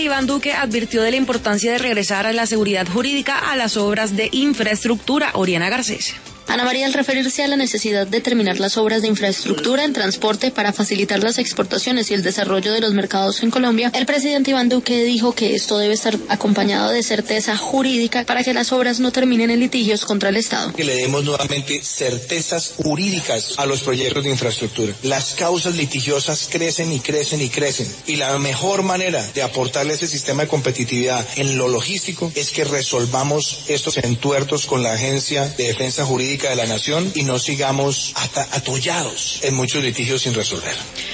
Iván Duque advirtió de la importancia de regresar a la seguridad jurídica a las obras de infraestructura. Oriana Garcés. Ana María, al referirse a la necesidad de terminar las obras de infraestructura en transporte para facilitar las exportaciones y el desarrollo de los mercados en Colombia, el presidente Iván Duque dijo que esto debe estar acompañado de certeza jurídica para que las obras no terminen en litigios contra el Estado. Que le demos nuevamente certezas jurídicas a los proyectos de infraestructura. Las causas litigiosas crecen y crecen y crecen. Y la mejor manera de aportarle a ese sistema de competitividad en lo logístico es que resolvamos estos entuertos con la Agencia de Defensa Jurídica de la Nación y no sigamos atollados en muchos litigios sin resolver.